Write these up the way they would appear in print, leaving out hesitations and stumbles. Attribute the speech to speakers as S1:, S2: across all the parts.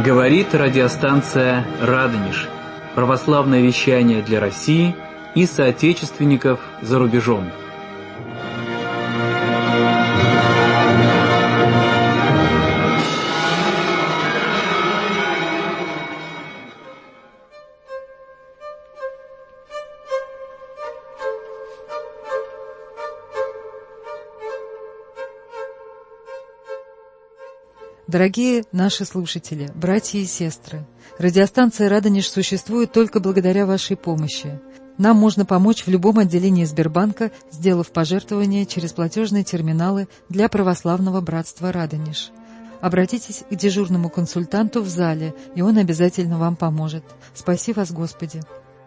S1: Говорит радиостанция «Радонеж». Православное вещание для России и соотечественников за рубежом.
S2: Дорогие наши слушатели, братья и сестры, радиостанция «Радонеж» существует только благодаря вашей помощи. Нам можно помочь в любом отделении Сбербанка, сделав пожертвование через платежные терминалы для православного братства «Радонеж». Обратитесь к дежурному консультанту в зале, и он обязательно вам поможет. Спаси вас, Господи!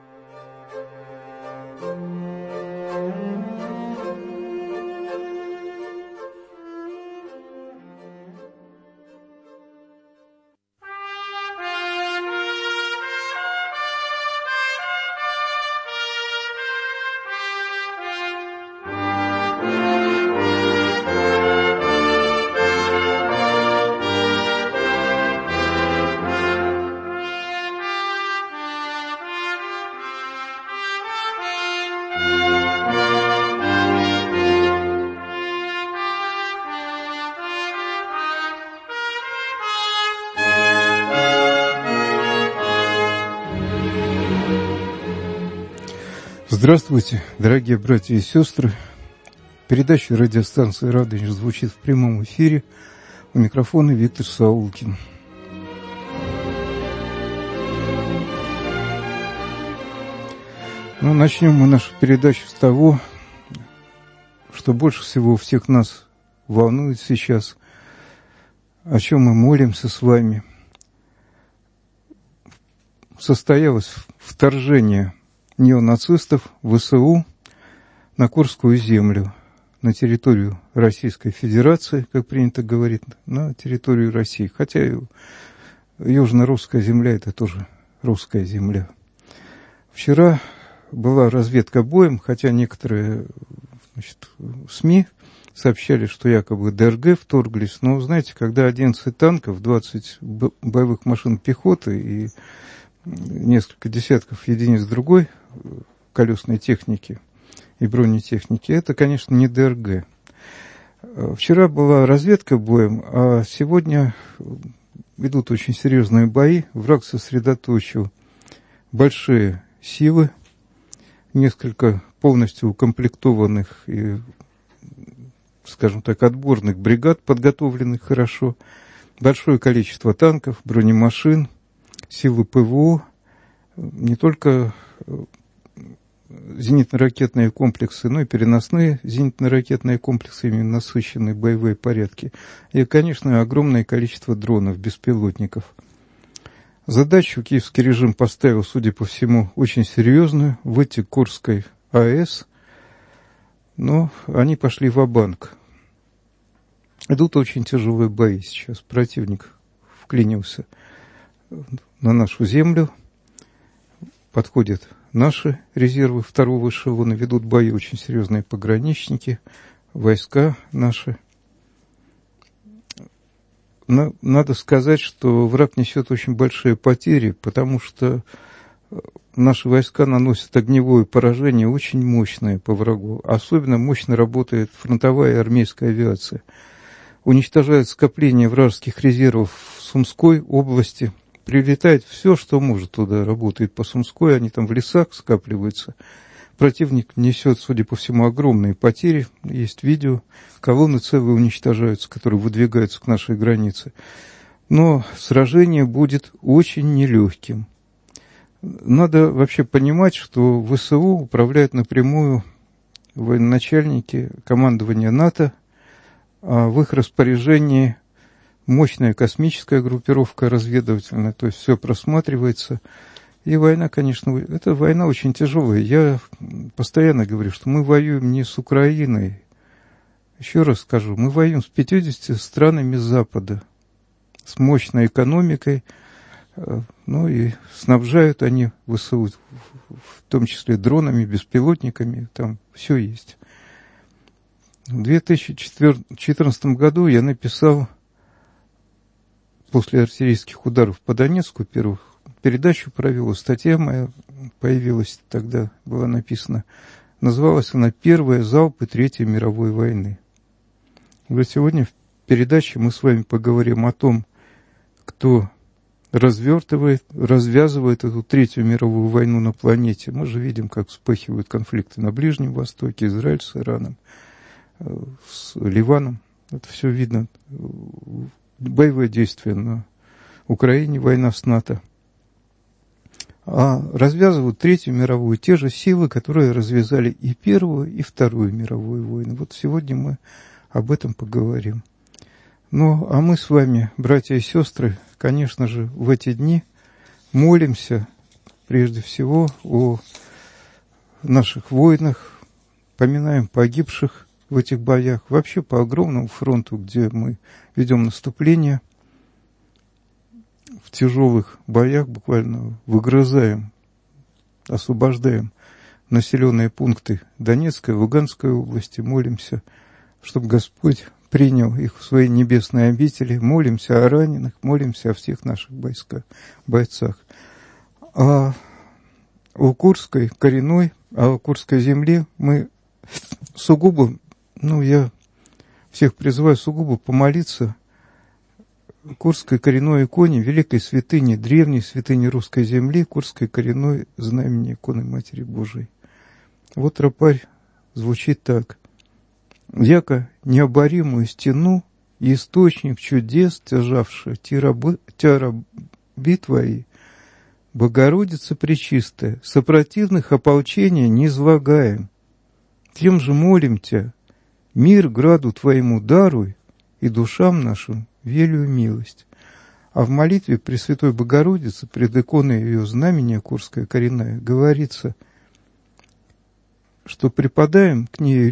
S3: Здравствуйте, дорогие братья и сестры. Передача радиостанции «Радонеж» звучит в прямом эфире. У микрофона Виктор Саулкин. Начнем мы нашу передачу с того, что больше всего всех нас волнует сейчас, о чем мы молимся с вами. Состоялось вторжение неонацистов ВСУ на Курскую землю, на территорию Российской Федерации, как принято говорить, на территорию России. Хотя южно-русская земля – это тоже русская земля. Вчера была разведка боем, хотя некоторые СМИ сообщали, что якобы ДРГ вторглись. Но, знаете, когда 11 танков, 20 боевых машин пехоты и несколько десятков единиц другой колесной техники и бронетехники, это, конечно, не ДРГ. Вчера была разведка боем, а сегодня идут очень серьезные бои. Враг сосредоточил большие силы, несколько полностью укомплектованных и, скажем так, отборных бригад, подготовленных хорошо, большое количество танков, бронемашин, силы ПВО, не только зенитно-ракетные комплексы, но и переносные зенитно-ракетные комплексы, именно насыщенные боевые порядки. И, конечно, огромное количество дронов, беспилотников. Задачу киевский режим поставил, судя по всему, очень серьезную, выйти к Курской АЭС, но они пошли ва-банк. Идут очень тяжелые бои сейчас. Противник вклинился на нашу землю, подходят наши резервы второго эшелона, ведут бои очень серьезные пограничники, войска наши. Но надо сказать, что враг несет очень большие потери, потому что наши войска наносят огневое поражение очень мощное по врагу. Особенно мощно работает фронтовая и армейская авиация. Уничтожают скопление вражеских резервов в Сумской области. Прилетает все, что может туда, работает по Сумской, они там в лесах скапливаются. Противник несет, судя по всему, огромные потери. Есть видео, колонны целые уничтожаются, которые выдвигаются к нашей границе. Но сражение будет очень нелегким. Надо вообще понимать, что ВСУ управляют напрямую военачальники командования НАТО, а в их распоряжении мощная космическая группировка разведывательная, то есть все просматривается. И война, конечно, это война очень тяжелая. Я постоянно говорю, что мы воюем не с Украиной. Еще раз скажу, мы воюем с 50 странами Запада, с мощной экономикой, ну и снабжают они ВСУ, в том числе дронами, беспилотниками, там все есть. В 2014 году я написал после артиллерийских ударов по Донецку первых передачу провел, статья моя появилась тогда, была написана. Называлась она «Первые залпы Третьей мировой войны». Вот сегодня в передаче мы с вами поговорим о том, кто развязывает эту Третью мировую войну на планете. Мы же видим, как вспыхивают конфликты на Ближнем Востоке, Израиль с Ираном, с Ливаном. Это все видно. Боевые действия на Украине, война с НАТО. А развязывают Третью мировую те же силы, которые развязали и Первую, и Вторую мировую войну. Вот сегодня мы об этом поговорим. Ну, а мы с вами, братья и сестры, конечно же, в эти дни молимся прежде всего о наших воинах, поминаем погибших в этих боях, вообще по огромному фронту, где мы ведем наступление, в тяжелых боях буквально выгрызаем, освобождаем населенные пункты Донецкой, Луганской области, молимся, чтобы Господь принял их в свои небесные обители, молимся о раненых, молимся о всех наших бойцах. А о Курской коренной, о Курской земле мы сугубо, я всех призываю сугубо помолиться Курской коренной иконе, великой святыне, древней святыне русской земли, Курской коренной знамени иконы Матери Божией. Вот тропарь звучит так. «Яко необоримую стену, источник чудес, тяжавши те раби твои, Богородица Пречистая, сопротивных ополчения не злагаем. Тем же молим Тя, мир граду Твоему даруй, и душам нашим велию милость». А в молитве Пресвятой Богородицы пред иконой ее знамения Курская коренная говорится, что преподали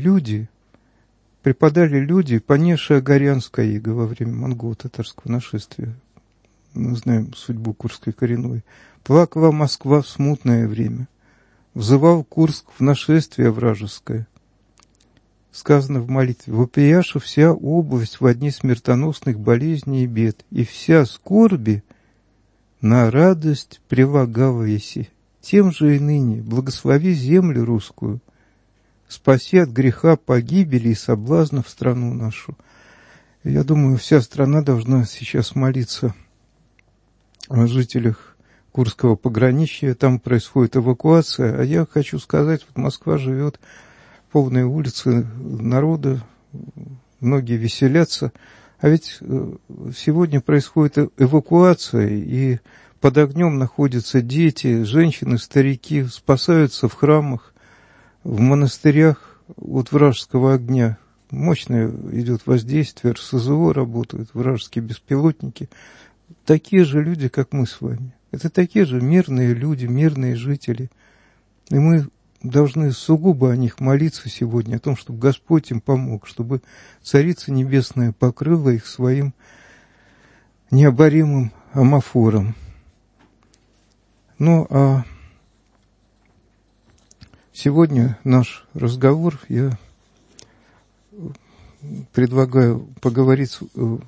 S3: люди, понесшие Огорянское иго во время монголо-татарского нашествия. Мы знаем судьбу Курской коренной. Плакала Москва в смутное время. Взывал Курск в нашествие вражеское. Сказано в молитве: «Вопияша вся область в одни смертоносных болезней и бед, и вся скорби на радость прилагала еси. Тем же и ныне благослови землю русскую, спаси от греха, погибели и соблазнов страну нашу». Я думаю, вся страна должна сейчас молиться о жителях Курского пограничья. Там происходит эвакуация. А я хочу сказать, вот Москва живет, полные улицы народа, многие веселятся. А ведь сегодня происходит эвакуация, и под огнем находятся дети, женщины, старики, спасаются в храмах, в монастырях от вражеского огня. Мощное идет воздействие, РСЗО работают, вражеские беспилотники. Такие же люди, как мы с вами. Это такие же мирные люди, мирные жители. И мы должны сугубо о них молиться сегодня, о том, чтобы Господь им помог, чтобы Царица Небесная покрыла их своим необоримым амофором. Ну, а сегодня наш разговор я предлагаю поговорить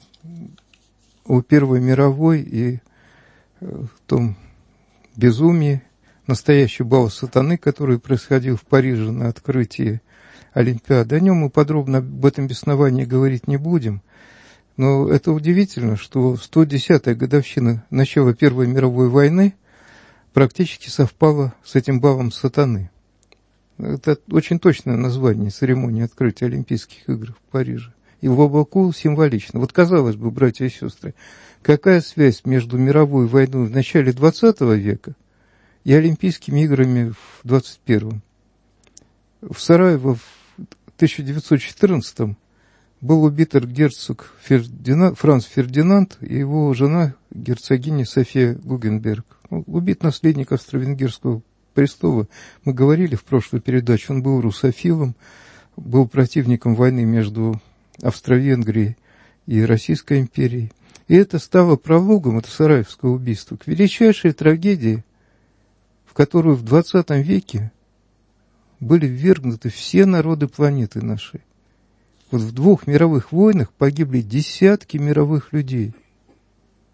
S3: о Первой мировой и том безумии, настоящий бал сатаны, который происходил в Париже на открытии Олимпиады. О нем мы подробно об этом бесновании говорить не будем. Но это удивительно, что 110-я годовщина начала Первой мировой войны практически совпала с этим балом сатаны. Это очень точное название церемонии открытия Олимпийских игр в Париже. И глубоко символично. Вот казалось бы, братья и сестры, какая связь между мировой войной в начале 20 века и Олимпийскими играми в 21-м? В Сараево в 1914-м был убит герцог Франц Фердинанд и его жена герцогиня София Гугенберг. Убит наследник австро-венгерского престола. Мы говорили в прошлой передаче, он был русофилом, был противником войны между Австро-Венгрией и Российской империей. И это стало прологом, это Сараевское убийство, к величайшей трагедии, в которую в 20 веке были ввергнуты все народы планеты нашей. Вот в 2 мировых войнах погибли десятки мировых людей.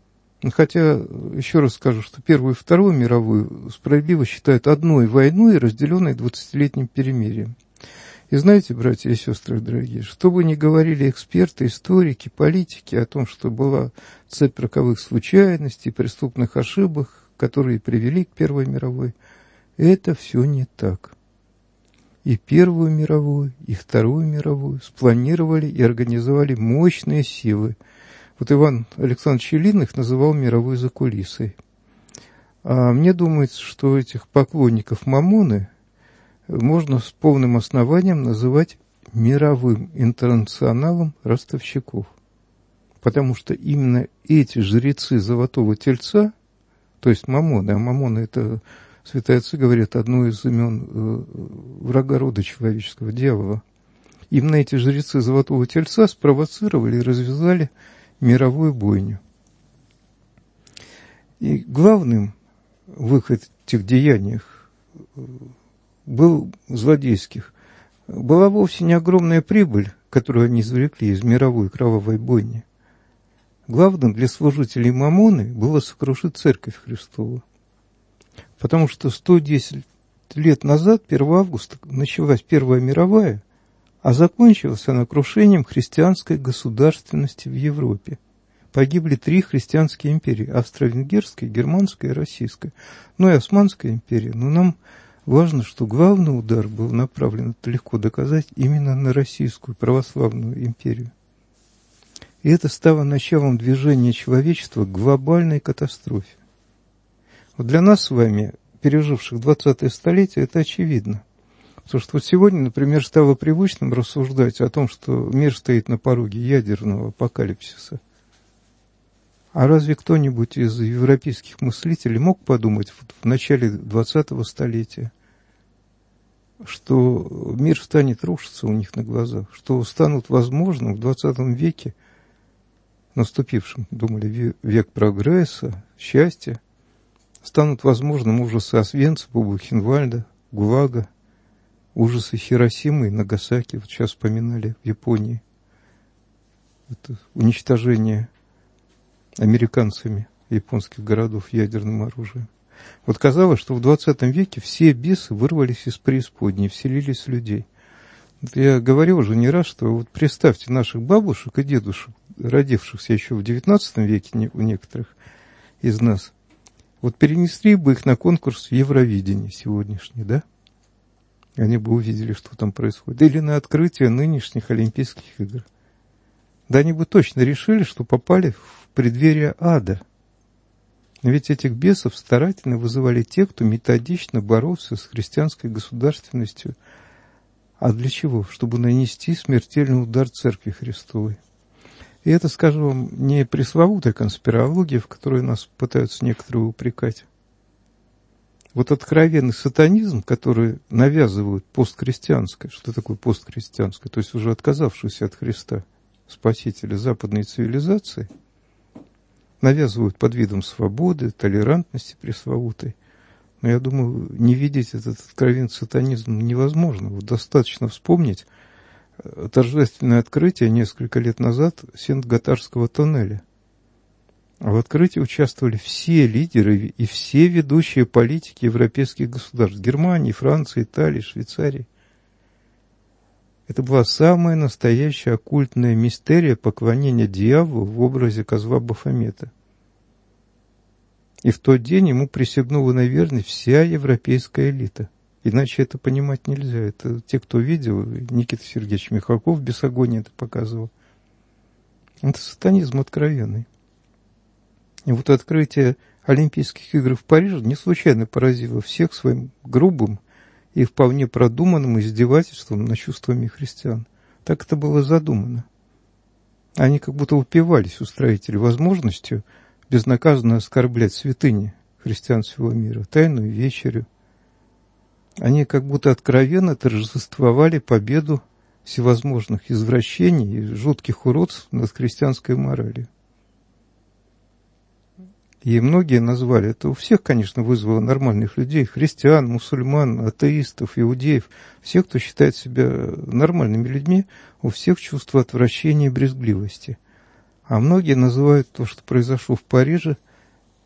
S3: Хотя, еще раз скажу, что Первую и Вторую мировую справедливо считают одной войной, разделенной 20-летним перемирием. И знаете, братья и сестры дорогие, что бы ни говорили эксперты, историки, политики о том, что была цепь роковых случайностей, преступных ошибок, которые привели к Первой мировой, это все не так. И Первую мировую, и Вторую мировую спланировали и организовали мощные силы. Вот Иван Александрович Ильин их называл мировой закулисой. А мне думается, что этих поклонников Мамоны можно с полным основанием называть мировым интернационалом ростовщиков. Потому что именно эти жрецы Золотого Тельца, то есть Мамоны, а Мамоны это, святые отцы говорят, одно из имен врага рода человеческого, дьявола. Именно эти жрецы Золотого Тельца спровоцировали и развязали мировую бойню. И главным в этих деяниях был злодейских. Была вовсе не огромная прибыль, которую они извлекли из мировой кровавой бойни. Главным для служителей Мамоны было сокрушить Церковь Христову. Потому что 110 лет назад, 1 августа, началась Первая мировая, а закончилась она крушением христианской государственности в Европе. Погибли 3 христианские империи – Австро-Венгерская, Германская и Российская. Ну и Османская империя. Но нам важно, что главный удар был направлен, это легко доказать, именно на Российскую православную империю. И это стало началом движения человечества к глобальной катастрофе. Вот для нас с вами, переживших 20-е столетие, это очевидно. Потому что вот сегодня, например, стало привычным рассуждать о том, что мир стоит на пороге ядерного апокалипсиса. А разве кто-нибудь из европейских мыслителей мог подумать в начале 20-го столетия, что мир станет рушиться у них на глазах, что станут возможным в 20 веке, наступившим, думали, век прогресса, счастья, станут возможным ужасы Освенцима, Бухенвальда, ГУЛАГа, ужасы Хиросимы и Нагасаки, вот сейчас вспоминали в Японии, это уничтожение американцами японских городов ядерным оружием. Вот казалось, что в 20 веке все бесы вырвались из преисподней, вселились в людей. Вот я говорил уже не раз, что вот представьте наших бабушек и дедушек, родившихся еще в 19 веке у некоторых из нас, вот перенесли бы их на конкурс Евровидения сегодняшний, да? Они бы увидели, что там происходит. Или на открытие нынешних Олимпийских игр. Да они бы точно решили, что попали в преддверие ада. Ведь этих бесов старательно вызывали те, кто методично боролся с христианской государственностью. А для чего? Чтобы нанести смертельный удар Церкви Христовой. И это, скажу вам, не пресловутая конспирология, в которой нас пытаются некоторые упрекать. Вот откровенный сатанизм, который навязывают постхристианское, что такое постхристианское, то есть уже отказавшуюся от Христа, Спасителя западной цивилизации, навязывают под видом свободы, толерантности пресловутой. Но я думаю, не видеть этот откровенный сатанизм невозможно. Вот достаточно вспомнить торжественное открытие несколько лет назад Сент-Готарского тоннеля. А в открытии участвовали все лидеры и все ведущие политики европейских государств. Германии, Франции, Италии, Швейцарии. Это была самая настоящая оккультная мистерия поклонения дьяволу в образе козла Бафомета. И в тот день ему присягнула на верность вся европейская элита. Иначе это понимать нельзя. Это те, кто видел, Никита Сергеевич Михалков в «Бесогоне» это показывал. Это сатанизм откровенный. И вот открытие Олимпийских игр в Париже не случайно поразило всех своим грубым и вполне продуманным издевательством над чувствами христиан. Так это было задумано. Они как будто упивались, устроители, возможностью безнаказанно оскорблять святыни христиан всего мира, тайную вечерю. Они как будто откровенно торжествовали победу всевозможных извращений и жутких уродств над христианской моралью. И многие назвали, это у всех, конечно, вызвало нормальных людей, христиан, мусульман, атеистов, иудеев, всех, кто считает себя нормальными людьми, у всех чувство отвращения и брезгливости. А многие называют то, что произошло в Париже,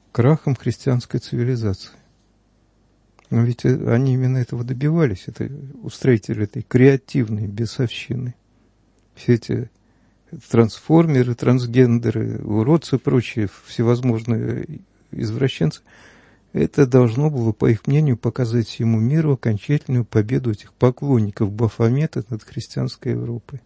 S3: крахом христианской цивилизации. Но ведь они именно этого добивались, это устроители этой креативной бесовщины. Все эти трансформеры, трансгендеры, уродцы и прочие всевозможные извращенцы, это должно было, по их мнению, показать всему миру окончательную победу этих поклонников Бафомета над христианской Европой.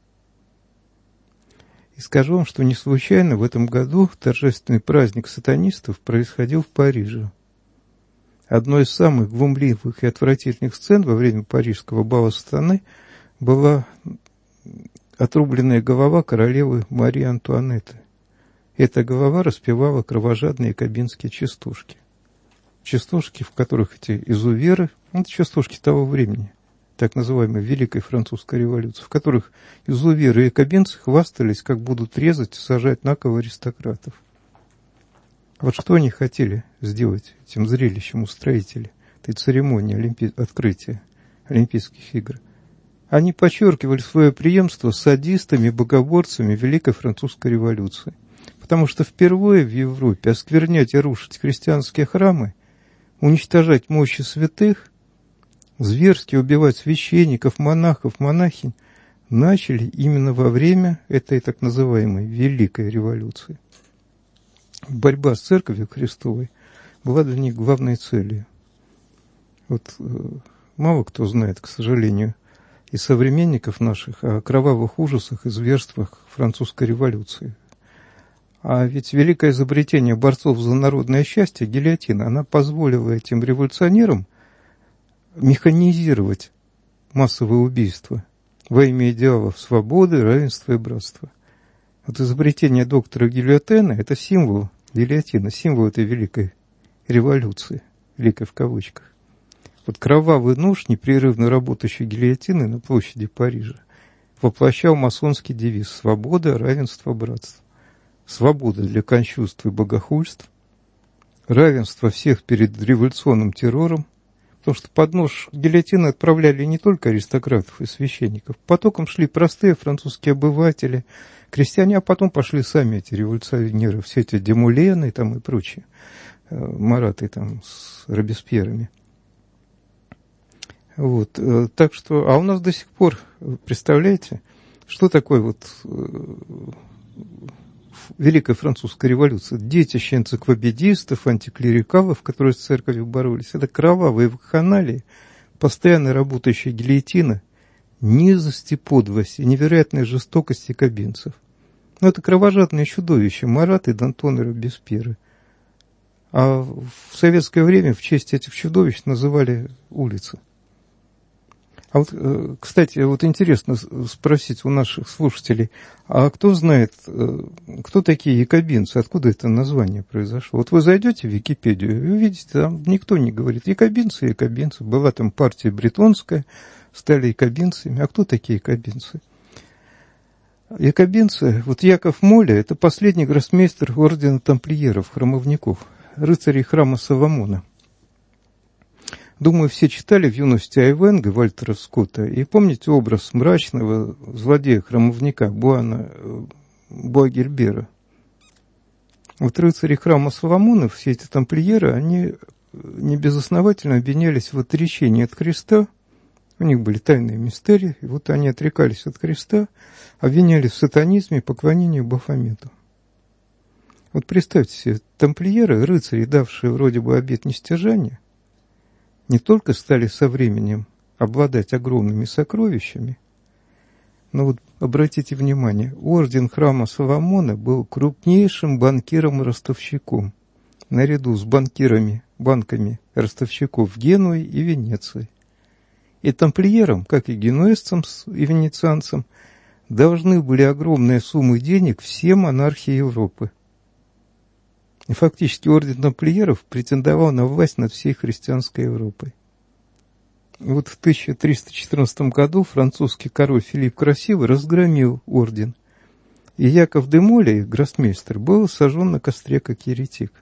S3: И скажу вам, что не случайно в этом году торжественный праздник сатанистов происходил в Париже. Одной из самых глумливых и отвратительных сцен во время парижского бала сатаны была отрубленная голова королевы Марии Антуанетты. Эта голова распевала кровожадные якобинские частушки. Частушки, в которых эти изуверы, это частушки того времени, так называемой Великой Французской революции, в которых изуверы и якобинцы хвастались, как будут резать и сажать на кол аристократов. Вот что они хотели сделать этим зрелищем устроители этой церемонии открытия Олимпийских игр? Они подчеркивали свое преемство с садистами, богоборцами Великой Французской революции. Потому что впервые в Европе осквернять и рушить христианские храмы, уничтожать мощи святых, зверски убивать священников, монахов, монахинь начали именно во время этой так называемой Великой революции. Борьба с Церковью Христовой была для них главной целью. Вот мало кто знает, к сожалению, из современников наших о кровавых ужасах и зверствах французской революции. А ведь великое изобретение борцов за народное счастье, гильотина, она позволила этим революционерам механизировать массовые убийства во имя идеалов свободы, равенства и братства. Вот изобретение доктора Гильотена – это символ гильотина, символ этой великой революции, великой в кавычках. Вот кровавый нож, непрерывно работающий гильотины на площади Парижа, воплощал масонский девиз «Свобода, равенство, братство». Свобода для кощунств и богохульств, равенство всех перед революционным террором, потому что под нож гильотины отправляли не только аристократов и священников, потоком шли простые французские обыватели, крестьяне, а потом пошли сами эти революционеры, все эти Демулены там и прочие, Мараты там с Робеспьерами. Вот, так что, а у нас до сих пор, представляете, что такое вот Великая Французская революция, детище энциклопедистов, антиклерикалов, которые с церковью боролись, это кровавые вакханалии, постоянно работающая гильотина, низости, подлости, невероятной жестокости кабинцев. Но это кровожадные чудовища, Мараты, Д'Антон и Робеспьеры. А в советское время в честь этих чудовищ называли улицы. А вот, кстати, вот интересно спросить у наших слушателей, а кто знает, кто такие якобинцы, откуда это название произошло? Вот вы зайдете в Википедию, и увидите, там никто не говорит якобинцы, якобинцы. Была там партия бретонская, стали якобинцами. А кто такие якобинцы? Якобинцы, вот Яков Моля, это последний гроссмейстер ордена тамплиеров, храмовников, рыцарей храма Соломона. Думаю, все читали в юности Айвенго Вальтера Скотта и помните образ мрачного злодея-храмовника Буагильбера. Вот рыцари храма Соломона, все эти тамплиеры, они небезосновательно обвинялись в отречении от креста. У них были тайные мистерии, и вот они отрекались от креста, обвинялись в сатанизме и поклонении Бафомету. Вот представьте себе, тамплиеры, рыцари, давшие вроде бы обет нестяжания, не только стали со временем обладать огромными сокровищами, но вот обратите внимание, орден храма Соломона был крупнейшим банкиром-ростовщиком, наряду с банками ростовщиков в Генуе и Венеции. И тамплиерам, как и генуэзцам и венецианцам, должны были огромные суммы денег все монархи Европы. И фактически орден тамплиеров претендовал на власть над всей христианской Европой. Вот в 1314 году французский король Филипп Красивый разгромил орден, и Яков де Моле, гроссмейстер, был сожжен на костре как еретик.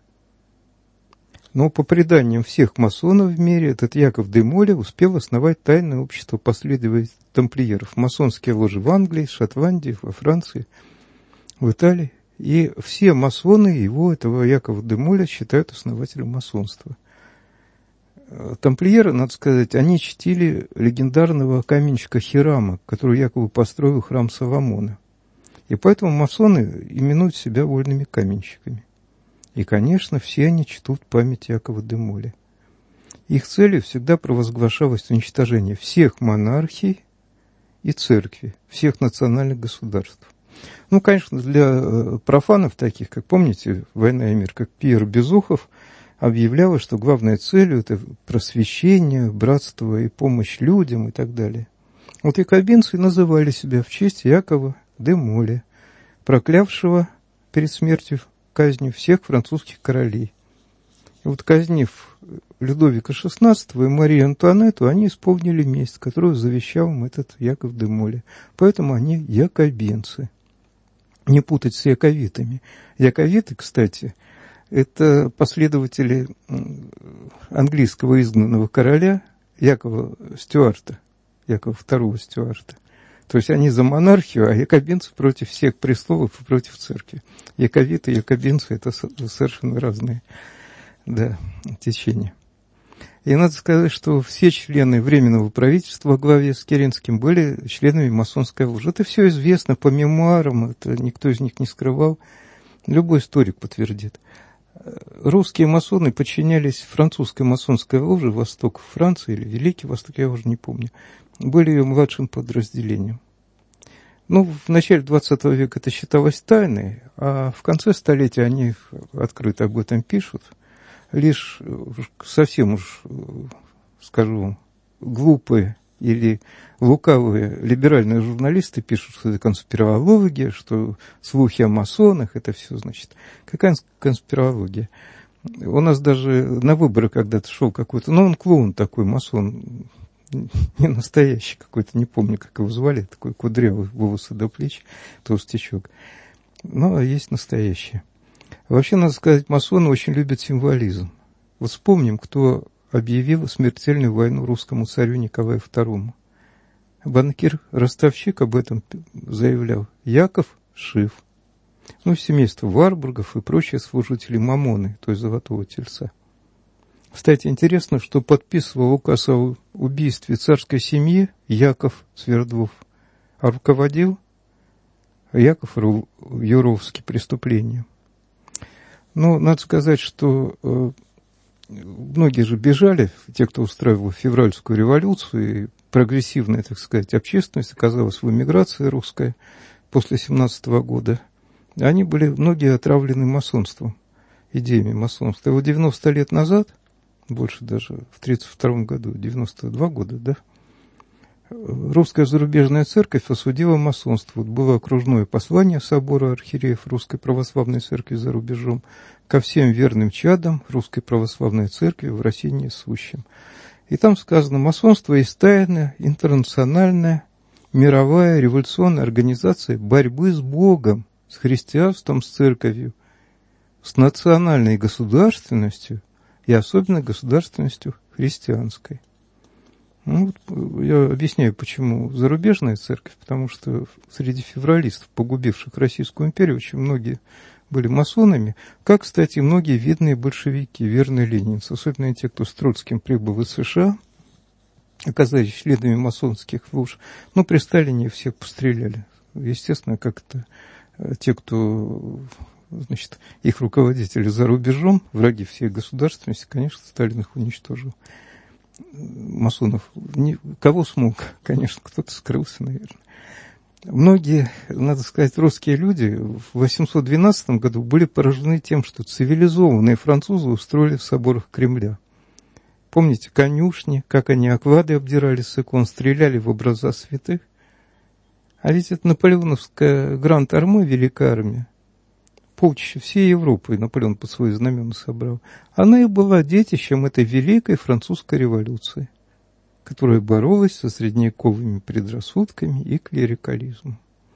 S3: Но по преданиям всех масонов в мире, этот Яков де Моле успел основать тайное общество последователей тамплиеров, масонские ложи в Англии, Шотландии, во Франции, в Италии. И все масоны его, этого Якова де Моля, считают основателем масонства. Тамплиеры, надо сказать, они чтили легендарного каменщика Хирама, который якобы построил храм Соломона. И поэтому масоны именуют себя вольными каменщиками. И, конечно, все они чтут память Якова де Моля. Их целью всегда провозглашалось уничтожение всех монархий и церкви, всех национальных государств. Ну, конечно, для профанов таких, как, помните, «Война и мир», как Пьер Безухов объявляла, что главной целью это просвещение, братство и помощь людям и так далее. Вот якобинцы называли себя в честь Якова де Моля, проклявшего перед смертью казнью всех французских королей. И вот казнив Людовика XVI и Марию Антуанетту, они исполнили месть, которую завещал им этот Яков де Моля. Поэтому они якобинцы. Не путать с яковитами. Яковиты, кстати, это последователи английского изгнанного короля Якова Стюарта, Якова II Стюарта. То есть они за монархию, а якобинцы против всех престолов и против церкви. Яковиты и якобинцы – это совершенно разные течения. И надо сказать, что все члены Временного правительства во главе с Керенским были членами масонской ложи. Это все известно по мемуарам, это никто из них не скрывал. Любой историк подтвердит. Русские масоны подчинялись французской масонской ложе «Восток» Франции или «Великий Восток», я уже не помню. Были ее младшим подразделением. Ну, в начале 20 века это считалось тайной, а в конце столетия они открыто об этом пишут. Лишь совсем уж, скажу, глупые или лукавые либеральные журналисты пишут, что это конспирология, что слухи о масонах, это все, значит, какая конспирология? У нас даже на выборы когда-то шел какой-то, он клоун такой, масон, не настоящий какой-то, не помню, как его звали, такой кудрявый, волосы до плеч, толстячок. Но есть настоящие. Вообще, надо сказать, масоны очень любят символизм. Вот вспомним, кто объявил смертельную войну русскому царю Николаю II. Банкир-ростовщик об этом заявлял. Яков Шиф. Ну, семейство Варбургов и прочие служители Мамоны, то есть Золотого Тельца. Кстати, интересно, что подписывал указ о убийстве царской семьи Яков Свердлов, а руководил Яков Юровский преступлением. Но надо сказать, что многие же бежали, те, кто устраивал февральскую революцию, и прогрессивная, так сказать, общественность оказалась в эмиграции русская после 17 года. Они были многие отравлены масонством, идеями масонства. И вот 90 лет назад, больше даже в 1932 году, 92 года, да, Русская зарубежная церковь осудила масонство. Вот было окружное послание собора архиереев Русской православной церкви за рубежом ко всем верным чадам Русской православной церкви в России несущим. И там сказано: масонство есть тайная, интернациональная, мировая революционная организация борьбы с Богом, с христианством, с церковью, с национальной государственностью и особенно государственностью христианской. Ну, вот я объясняю, почему зарубежная церковь, потому что среди февралистов, погубивших Российскую империю, очень многие были масонами, как, кстати, многие видные большевики, верные ленинцы, особенно те, кто с Троцким прибыл из США, оказались членами масонских лож. Но при Сталине всех постреляли. Естественно, как это те, кто, значит, их руководители за рубежом, враги всей государственности, конечно, Сталин их уничтожил. Масонов, кого смог, конечно, кто-то скрылся, наверное. Многие, надо сказать, русские люди в 812 году были поражены тем, что цивилизованные французы устроили в соборах Кремля. Помните конюшни, как они оклады обдирали с икон, стреляли в образа святых? А ведь это наполеоновская Гранд-Арме, Великая Армия, полчища всей Европы Наполеон под свои знамена собрал. Она и была детищем этой великой французской революции, которая боролась со средневековыми предрассудками и клерикализмом.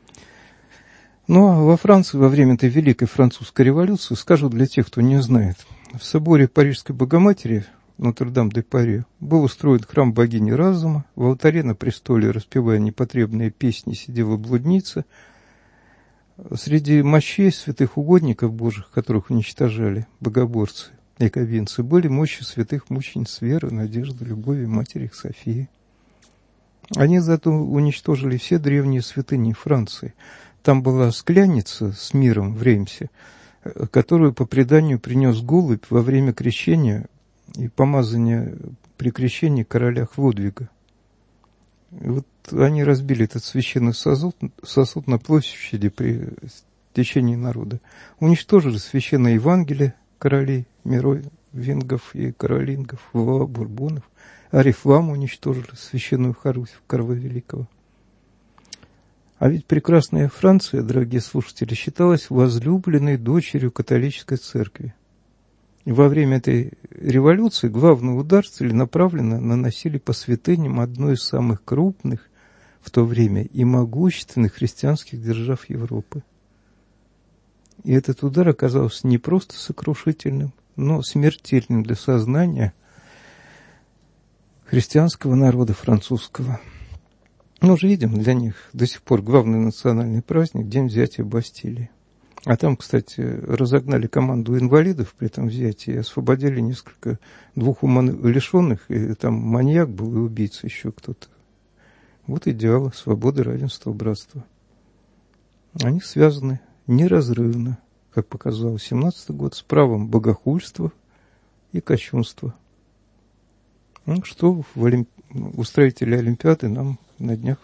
S3: Ну, а во Франции во время этой великой французской революции, скажу для тех, кто не знает, в соборе Парижской Богоматери Нотр-Дам-де-Пари был устроен храм богини разума, в алтаре на престоле, распевая непотребные песни, сидела блудница. Среди мощей святых угодников Божьих, которых уничтожали богоборцы, яковинцы, были мощи святых мучениц Веры, Надежды, Любови, Матери их Софии. Они зато уничтожили все древние святыни Франции. Там была скляница с миром в Реймсе, которую по преданию принес голубь во время крещения и помазания при крещении короля Хлодвига. И вот они разбили этот священный сосуд на площади при течении народа. Уничтожили священное Евангелие королей Меровингов и Каролингов, Валуа, Бурбонов. Орифламу уничтожили, священную Харусь Карла Великого. А ведь прекрасная Франция, дорогие слушатели, считалась возлюбленной дочерью католической церкви. И во время этой революции главный удар целенаправленно наносили по святыням одной из самых крупных в то время и могущественных христианских держав Европы. И этот удар оказался не просто сокрушительным, но смертельным для сознания христианского народа французского. Мы уже видим, для них до сих пор главный национальный праздник – День взятия Бастилии. А там, кстати, разогнали команду инвалидов при этом взятии и освободили несколько двух умалишенных, и там маньяк был и убийца еще кто-то. Вот идеалы свободы, равенства, братства. Они связаны неразрывно, как показал 17-й год, с правом богохульства и кощунства. Ну, что устроители Олимпиады нам на днях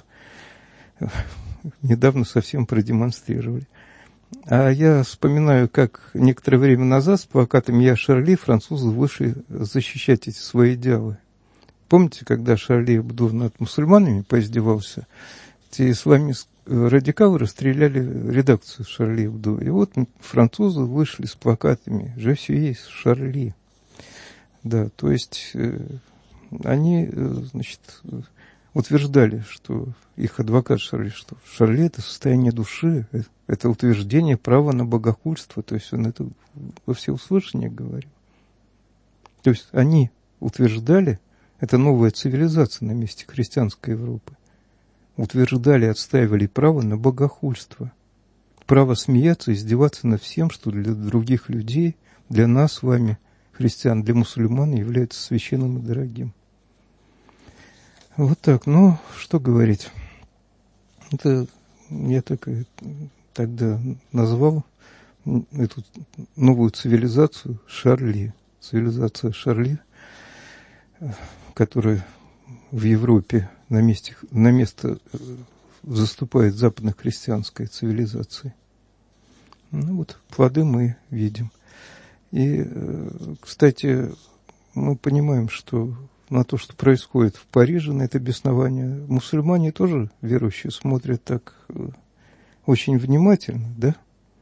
S3: недавно совсем продемонстрировали. А я вспоминаю, как некоторое время назад с плакатами «Я Шарли» французы вышли защищать эти свои идеалы. Помните, когда Шарли Эбдо над мусульманами поиздевался, те радикалы расстреляли редакцию Шарли Эбдо. И вот французы вышли с плакатами «Je suis Шарли». Да, то есть они, значит, утверждали, что их адвокат Шарли, что Шарли – это состояние души, это утверждение права на богохульство, то есть он это во всеуслышание говорил. То есть они утверждали, это новая цивилизация на месте христианской Европы, утверждали, отстаивали право на богохульство, право смеяться, издеваться над всем, что для других людей, для нас с вами, христиан, для мусульман является священным и дорогим. Вот так, ну, что говорить. Это я тогда назвал эту новую цивилизацию Шарли. Цивилизация Шарли, которая в Европе на место заступает западно-христианской цивилизации. Ну вот, плоды мы видим. И, кстати, мы понимаем, что на то, что происходит в Париже, на это беснование, мусульмане тоже верующие смотрят так очень внимательно, да?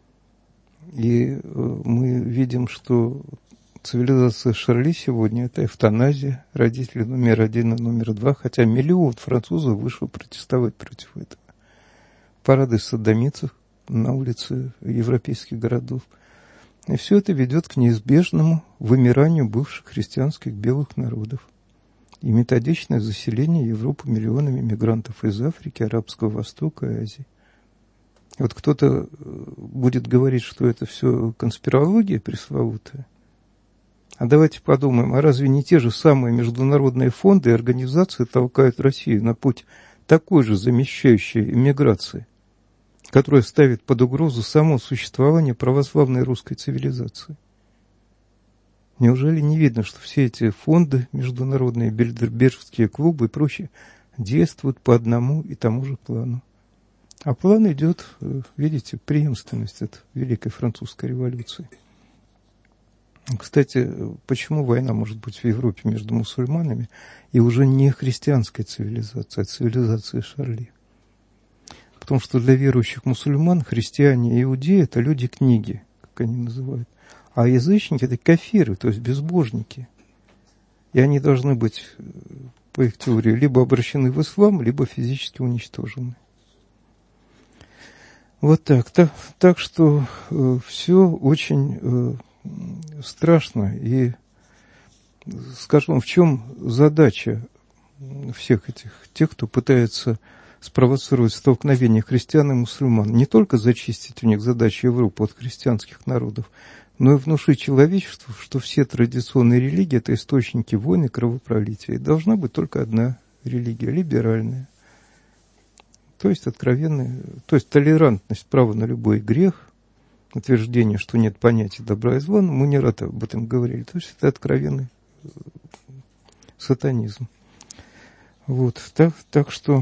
S3: И мы видим, что цивилизация Шарли сегодня – это эвтаназия родителей номер 1 и номер 2, хотя миллион французов вышел протестовать против этого. Парады содомитцев на улице европейских городов. И все это ведет к неизбежному вымиранию бывших христианских белых народов и методичное заселение Европы миллионами мигрантов из Африки, Арабского Востока и Азии. Вот кто-то будет говорить, что это все конспирология пресловутая. А давайте подумаем, а разве не те же самые международные фонды и организации толкают Россию на путь такой же замещающей иммиграции, которая ставит под угрозу само существование православной русской цивилизации? Неужели не видно, что все эти фонды, международные бильдербергские клубы и прочее, действуют по одному и тому же плану? А план идет, видите, преемственность от Великой Французской революции. Кстати, почему война может быть в Европе между мусульманами и уже не христианской цивилизацией, а цивилизацией Шарли? Потому что для верующих мусульман христиане и иудеи – это люди книги, как они называют. А язычники – это кафиры, то есть безбожники. И они должны быть, по их теории, либо обращены в ислам, либо физически уничтожены. Вот так. Так что все очень страшно. И скажу вам, в чем задача всех этих, тех, кто пытается спровоцировать столкновение христиан и мусульман, не только зачистить у них задачи Европы от христианских народов, но и внушить человечеству, что все традиционные религии – это источники войн и кровопролития. И должна быть только одна религия – либеральная. То есть откровенная, то есть толерантность, право на любой грех, утверждение, что нет понятия добра и зла, мы не раз об этом говорили. То есть это откровенный сатанизм. Вот, так что,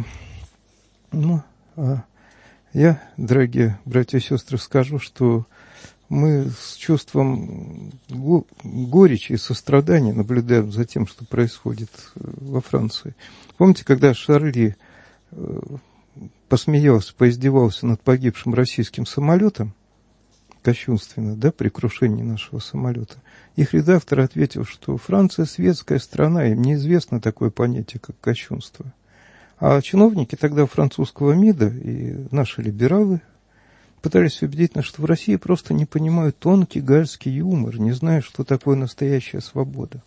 S3: я, дорогие братья и сестры, скажу, что мы с чувством горечи и сострадания наблюдаем за тем, что происходит во Франции. Помните, когда Шарли посмеялся, поиздевался над погибшим российским самолетом, кощунственно, да, при крушении нашего самолета, их редактор ответил, что Франция светская страна, им неизвестно такое понятие, как кощунство. А чиновники тогда французского МИДа и наши либералы пытались убедить нас, что в России просто не понимают тонкий гальский юмор, не знают, что такое настоящая свобода.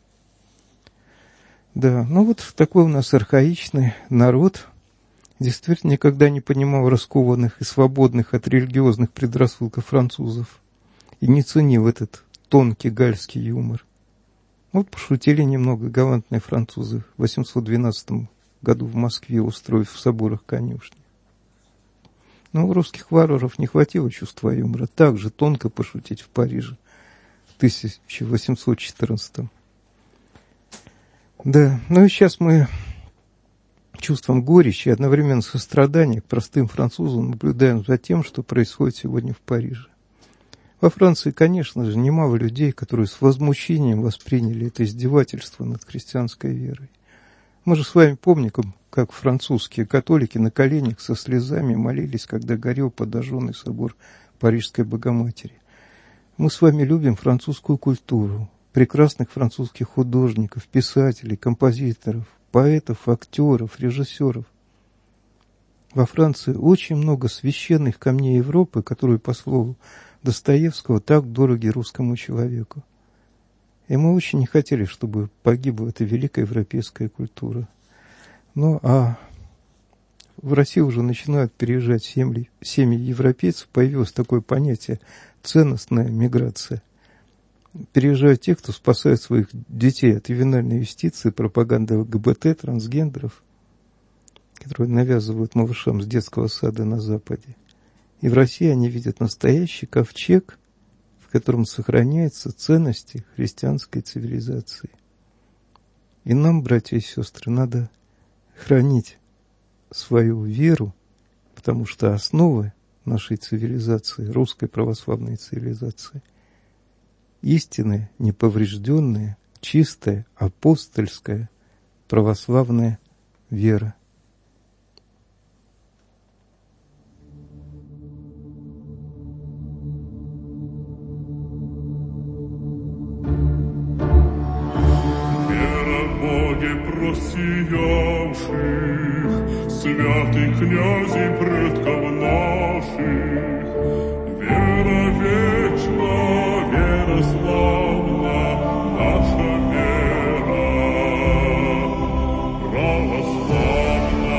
S3: Да, вот такой у нас архаичный народ, действительно никогда не понимал раскованных и свободных от религиозных предрассудков французов и не ценил этот тонкий гальский юмор. Вот пошутили немного галантные французы в 812 году в Москве, устроив в соборах конюшни. Но у русских варваров не хватило чувства юмора так же тонко пошутить в Париже в 1814. Да, и сейчас мы чувством горечи и одновременно сострадания к простым французам наблюдаем за тем, что происходит сегодня в Париже. Во Франции, конечно же, немало людей, которые с возмущением восприняли это издевательство над христианской верой. Мы же с вами помним, как французские католики на коленях со слезами молились, когда горел подожженный собор Парижской Богоматери. Мы с вами любим французскую культуру, прекрасных французских художников, писателей, композиторов, поэтов, актеров, режиссеров. Во Франции очень много священных камней Европы, которые, по слову Достоевского, так дороги русскому человеку. И мы очень не хотели, чтобы погибла эта великая европейская культура. А в Россию уже начинают переезжать семьи европейцев, появилось такое понятие ценностная миграция. Переезжают те, кто спасает своих детей от ювенальной юстиции, пропаганды ЛГБТ, трансгендеров, которые навязывают малышам с детского сада на Западе. И в России они видят настоящий ковчег, в котором сохраняются ценности христианской цивилизации. И нам, братья и сестры, надо хранить свою веру, потому что основы нашей цивилизации, русской православной цивилизации, истинная, неповрежденная, чистая, апостольская, православная вера.
S4: Просиявших, святых князей предков наших, вера вечна, вера славна, наша вера православна.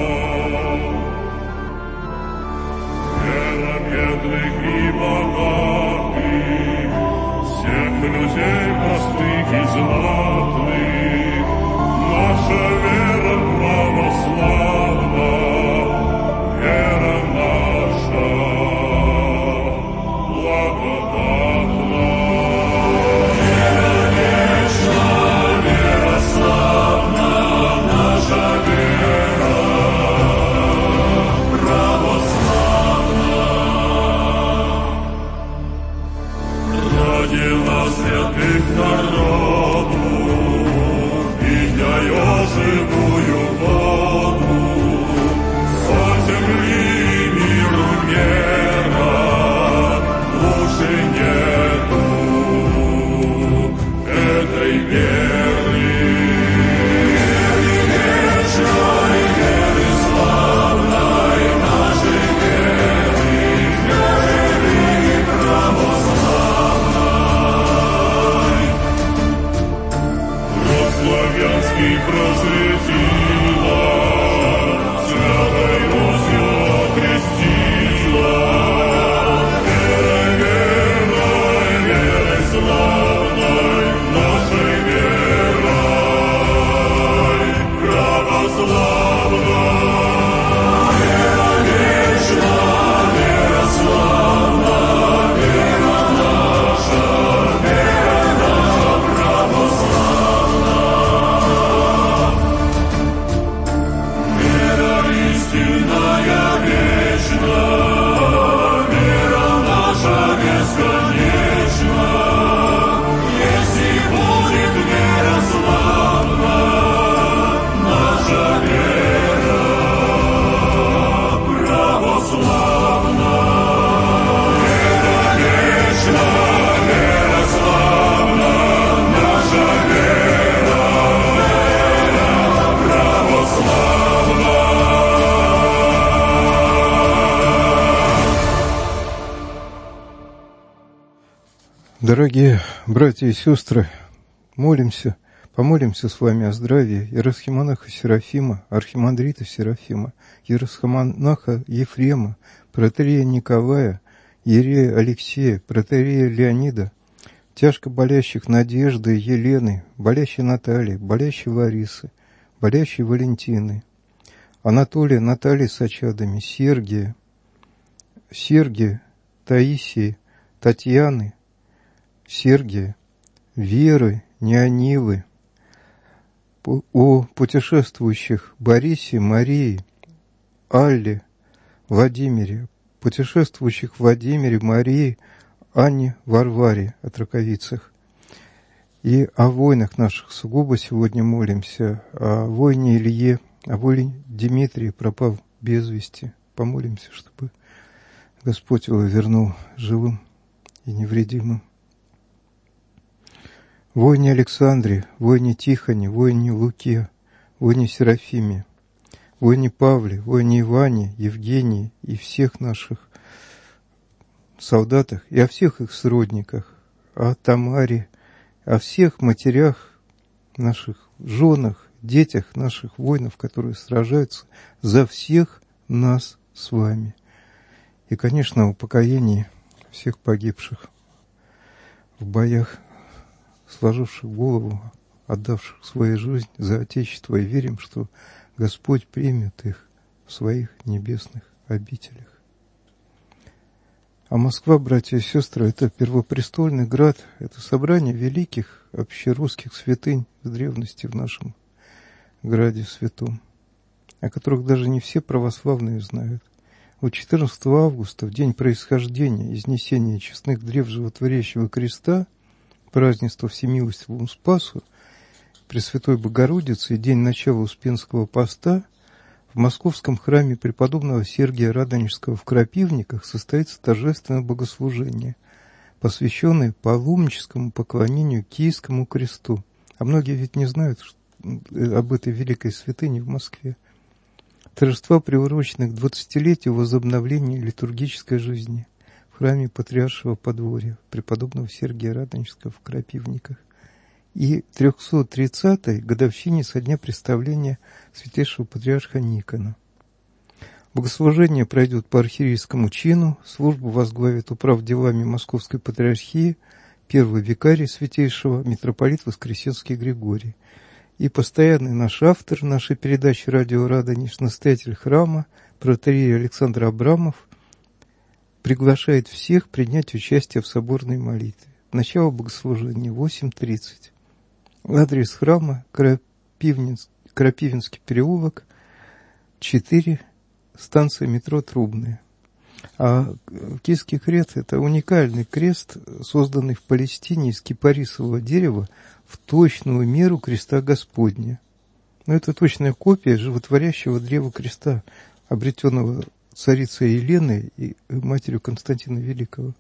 S4: Вера бедных и богатых, всех людей простых и знатных, наша вера православна, вера наша благодатна. Вера вечна, вера славна, наша вера православна. Ради нас святых народов
S3: Дорогие братья и сестры, помолимся с вами о здравии иеросхимонаха Серафима, архимандрита Серафима, иеросхимонаха Ефрема, протоиерея Николая, иерея Алексея, протоиерея Леонида, тяжко болящих Надежды, Елены, болящей Натальи, болящей Ларисы, болящей Валентины, Анатолия, Натальи с очадами, Сергия, Таисии, Татьяны, Сергия, Веры, Неонилы, о путешествующих Борисе, Марии, Алле, Владимире, путешествующих Владимире, Марии, Анне, Варваре, о траковицах. И о воинах наших сугубо сегодня молимся, о воине Илье, о воине Дмитрии, пропал без вести. Помолимся, чтобы Господь его вернул живым и невредимым. Воине Александре, воине Тихоне, воине Луке, воине Серафиме, воине Павле, воине Иване, Евгении и всех наших солдатах, и о всех их сродниках, о Тамаре, о всех матерях наших, женах, детях наших воинов, которые сражаются за всех нас с вами. И, конечно, о упокоении всех погибших в боях, сложивших голову, отдавших свою жизнь за Отечество, и верим, что Господь примет их в своих небесных обителях. А Москва, братья и сестры, это первопрестольный град, это собрание великих общерусских святынь с древности в нашем граде святом, о которых даже не все православные знают. Вот 14 августа, в день происхождения, изнесения честных древ животворящего креста, празднество Всемилостивому Спасу, Пресвятой Богородицы и день начала Успенского поста, в московском храме преподобного Сергия Радонежского в Крапивниках состоится торжественное богослужение, посвященное паломническому поклонению Киевскому кресту. А многие ведь не знают об этой великой святыне в Москве. Торжества приурочены к 20-летию возобновления литургической жизни в храме Патриаршего подворья преподобного Сергия Радонежского в Крапивниках и 330-й годовщине со дня представления святейшего патриарха Никона. Богослужение пройдет по архиерейскому чину, службу возглавит управ делами Московской патриархии первый викарий святейшего митрополит Воскресенский Григорий. И постоянный наш автор нашей передачи «Радио Радонеж», настоятель храма, протоиерей Александр Абрамов, приглашает всех принять участие в соборной молитве. Начало богослужения 8:30. Адрес храма Крапивинский переулок, 4, станция метро Трубная. А Киевский крест – это уникальный крест, созданный в Палестине из кипарисового дерева в точную меру креста Господня. Но это точная копия животворящего древа креста, обретенного царицей Еленой и матерью Константина Великого.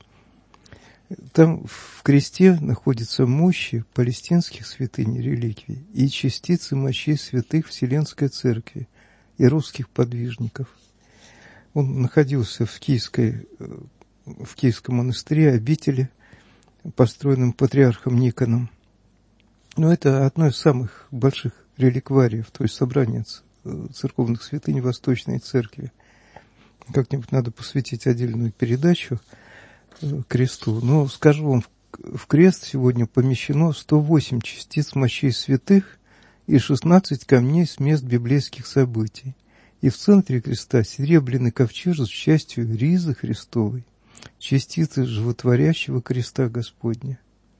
S3: Там в кресте находятся мощи палестинских святынь и реликвий и частицы мощей святых Вселенской Церкви и русских подвижников. Он находился в Киевском монастыре, обители, построенном патриархом Никоном. Но это одно из самых больших реликвариев, то есть собрание церковных святынь Восточной Церкви. Как-нибудь надо посвятить отдельную передачу кресту. Но скажу вам, в крест сегодня помещено 108 частиц мощей святых и 16 камней с мест библейских событий. И в центре креста серебряный ковчег с частью ризы Христовой, частицы животворящего креста Господня.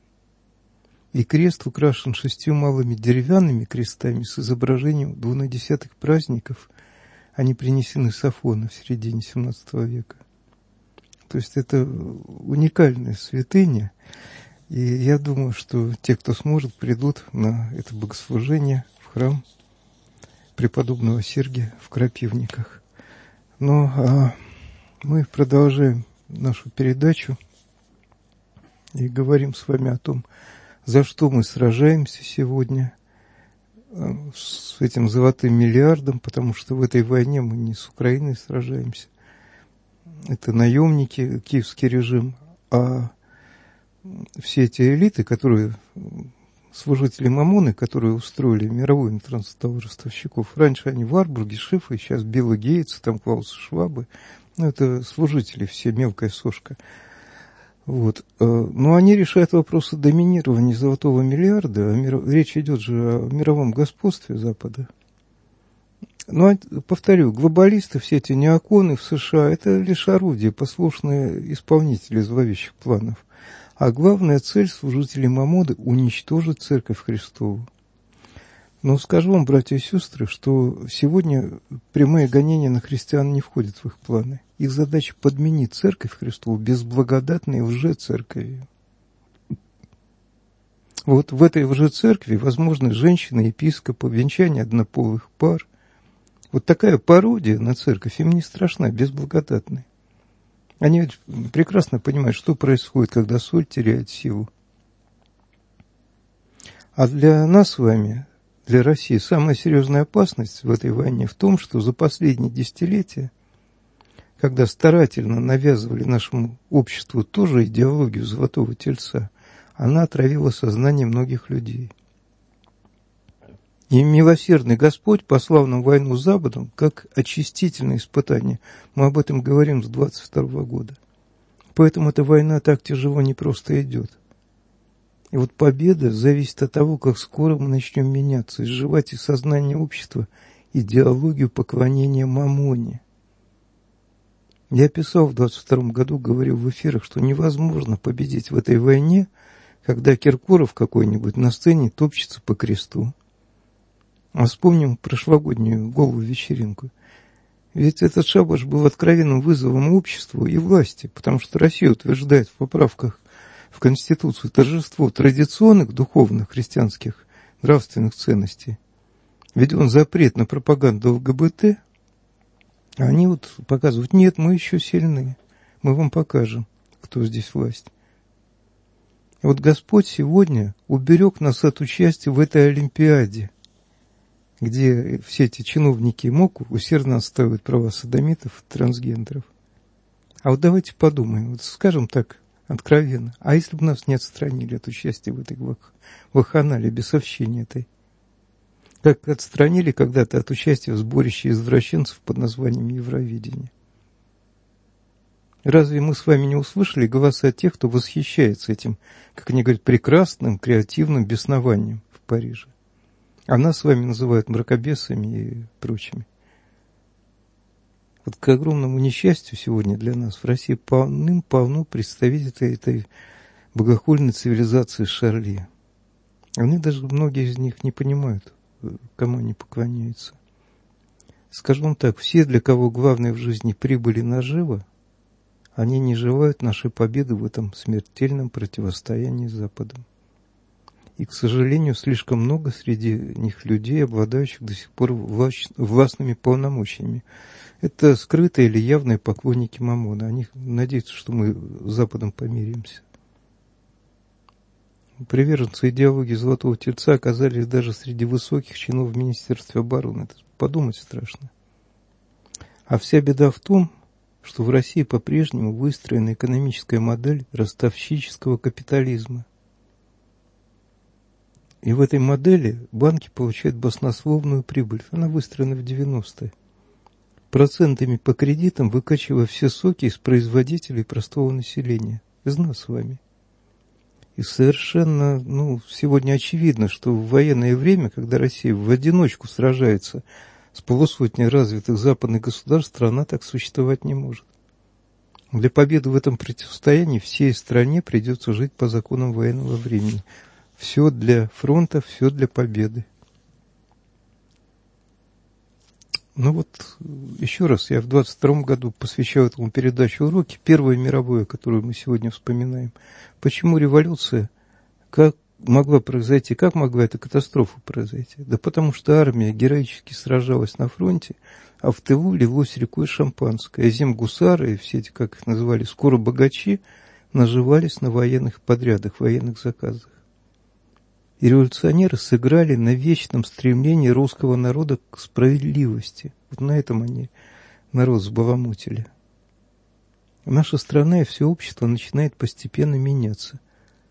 S3: И крест украшен 6 малыми деревянными крестами с изображением 12 праздников. Они принесены с Афона в середине XVII века. То есть это уникальная святыня. И я думаю, что те, кто сможет, придут на это богослужение в храм преподобного Сергия в Крапивниках. Но мы продолжаем нашу передачу и говорим с вами о том, за что мы сражаемся сегодня с этим золотым миллиардом, потому что в этой войне мы не с Украиной сражаемся. Это наемники, киевский режим, а все эти элиты, которые служители Мамоны, которые устроили мировое иностранство ростовщиков. Раньше они Варбурги, Шифы, сейчас Билл Гейтс, там Клаус Швабы. Ну, это служители все, мелкая сошка. Вот. Но они решают вопросы доминирования золотого миллиарда. Речь идет же о мировом господстве Запада. Но, повторю, глобалисты, все эти неоконы в США, это лишь орудия, послушные исполнители зловещих планов. А главная цель служителей Мамоны – уничтожить Церковь Христову. Но скажу вам, братья и сестры, что сегодня прямые гонения на христиан не входят в их планы. Их задача подменить Церковь Христову безблагодатной лжецерковью. Вот в этой лжецеркви возможны женщины, епископы, венчание однополых пар. Вот такая пародия на церковь им не страшна, безблагодатная. Они прекрасно понимают, что происходит, когда соль теряет силу. А для нас с вами, для России, самая серьезная опасность в этой войне в том, что за последние десятилетия, когда старательно навязывали нашему обществу тоже идеологию золотого тельца, она отравила сознание многих людей. И милосердный Господь послал нам войну с Западом как очистительное испытание. Мы об этом говорим с 22 года. Поэтому эта война так тяжело не просто идет. И вот победа зависит от того, как скоро мы начнем меняться, изживать из сознания общества идеологию поклонения Мамоне. Я писал в 22 году, говорил в эфирах, что невозможно победить в этой войне, когда Киркоров какой-нибудь на сцене топчется по кресту. А вспомним прошлогоднюю голую вечеринку. Ведь этот шабаш был откровенным вызовом обществу и власти, потому что Россия утверждает в поправках в Конституцию торжество традиционных духовных христианских нравственных ценностей. Введен запрет на пропаганду ЛГБТ, а они вот показывают, нет, мы еще сильны, мы вам покажем, кто здесь власть. И вот Господь сегодня уберег нас от участия в этой Олимпиаде, где все эти чиновники МОК усердно отстаивают права содомитов, трансгендеров. А вот давайте подумаем, вот скажем так откровенно, а если бы нас не отстранили от участия в этой вакханалии, бесовщине этой? Как отстранили когда-то от участия в сборище извращенцев под названием Евровидение? Разве мы с вами не услышали голоса тех, кто восхищается этим, как они говорят, прекрасным, креативным беснованием в Париже? А нас с вами называют мракобесами и прочими. Вот к огромному несчастью сегодня для нас в России полным-полно представителей этой богохульной цивилизации Шарли. Они даже, многие из них, не понимают, кому они поклоняются. Скажу вам так, все, для кого главное в жизни прибыль и нажива, они не желают нашей победы в этом смертельном противостоянии с Западом. И, к сожалению, слишком много среди них людей, обладающих до сих пор властными полномочиями. Это скрытые или явные поклонники Мамона. Они надеются, что мы с Западом помиримся. Приверженцы идеологии Золотого Тельца оказались даже среди высоких чинов в Министерстве обороны. Это подумать страшно. А вся беда в том, что в России по-прежнему выстроена экономическая модель ростовщического капитализма. И в этой модели банки получают баснословную прибыль. Она выстроена в 90-е. Процентами по кредитам выкачивая все соки из производителей простого населения. Из нас с вами. И совершенно, сегодня очевидно, что в военное время, когда Россия в одиночку сражается с полусотней развитых западных государств, страна так существовать не может. Для победы в этом противостоянии всей стране придется жить по законам военного времени. Все для фронта, все для победы. Еще раз, я в 22 году посвящал этому передачу уроки. Первая мировая, которую мы сегодня вспоминаем. Почему революция? Как могла произойти? Как могла эта катастрофа произойти? Да потому что армия героически сражалась на фронте, а в тылу лилось рекой шампанское. Земгусары и все эти, как их называли, скоро богачи, наживались на военных подрядах, военных заказах. И революционеры сыграли на вечном стремлении русского народа к справедливости. Вот на этом они народ сбаламутили. Наша страна и все общество начинает постепенно меняться.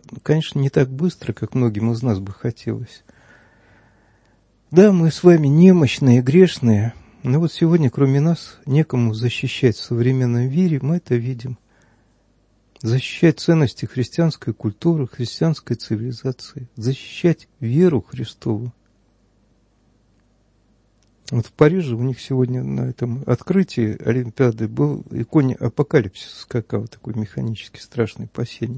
S3: конечно, не так быстро, как многим из нас бы хотелось. Да, мы с вами немощные, грешные, но вот сегодня, кроме нас, некому защищать в современном мире, мы это видим. Защищать ценности христианской культуры, христианской цивилизации, защищать веру Христову. Вот в Париже у них сегодня на этом открытии Олимпиады был иконе апокалипсис, скакал такой механический страшный по сене.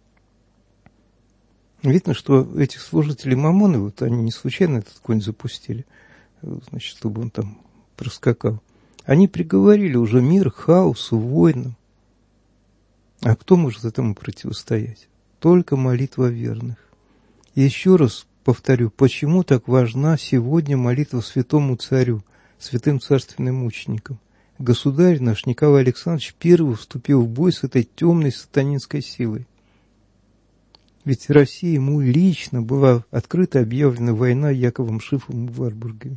S3: Видно, что эти служители Мамоны, вот они не случайно этот конь запустили, значит, чтобы он там проскакал. Они приговорили уже мир к хаосу, войнам. А кто может этому противостоять? Только молитва верных. И еще раз повторю, почему так важна сегодня молитва святому царю, святым царственным мученикам. Государь наш Николай Александрович первый вступил в бой с этой темной сатанинской силой. Ведь России ему лично была открыто объявлена война Яковом Шифом и Варбургами.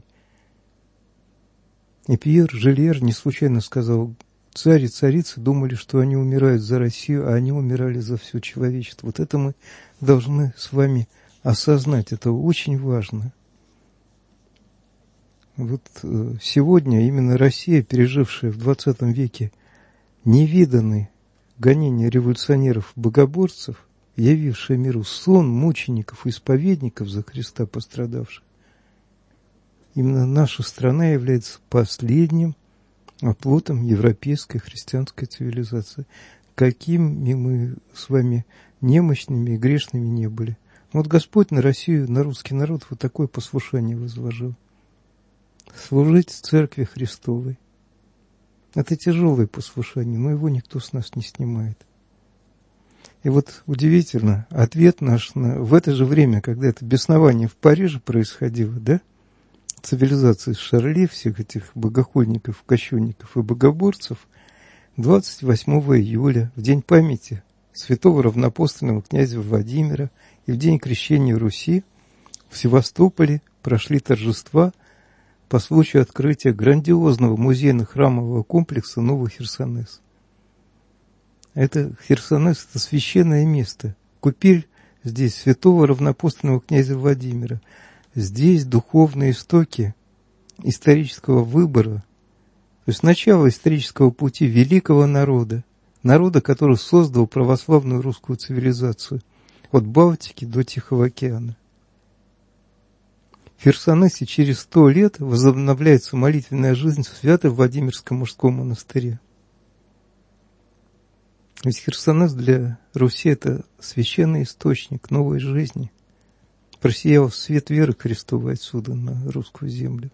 S3: И Пьер Жилер не случайно сказал: царь и царицы думали, что они умирают за Россию, а они умирали за все человечество. Вот это мы должны с вами осознать, это очень важно. Вот сегодня именно Россия, пережившая в 20 веке невиданные гонения революционеров-богоборцев, явившая миру сон мучеников и исповедников за Христа пострадавших, именно наша страна является последним оплотом европейской христианской цивилизации. Какими мы с вами немощными и грешными не были. Вот Господь на Россию, на русский народ вот такое послушание возложил. Служить Церкви Христовой. Это тяжелое послушание, но его никто с нас не снимает. И вот удивительно, ответ наш в это же время, когда это беснование в Париже происходило, да, цивилизации Шарли, всех этих богохульников, кощунников и богоборцев, 28 июля, в день памяти святого равноапостольного князя Владимира и в день крещения Руси, в Севастополе прошли торжества по случаю открытия грандиозного музейно-храмового комплекса Новый Херсонес. Это Херсонес – это священное место. Купель здесь святого равноапостольного князя Владимира. Здесь духовные истоки исторического выбора, то есть начало исторического пути великого народа, народа, который создал православную русскую цивилизацию от Балтики до Тихого океана. В Херсонесе через 100 лет возобновляется молитвенная жизнь в Свято-Владимирском мужском монастыре. Ведь Херсонес для Руси – это священный источник новой жизни. Просиял свет веры Христовой отсюда на русскую землю.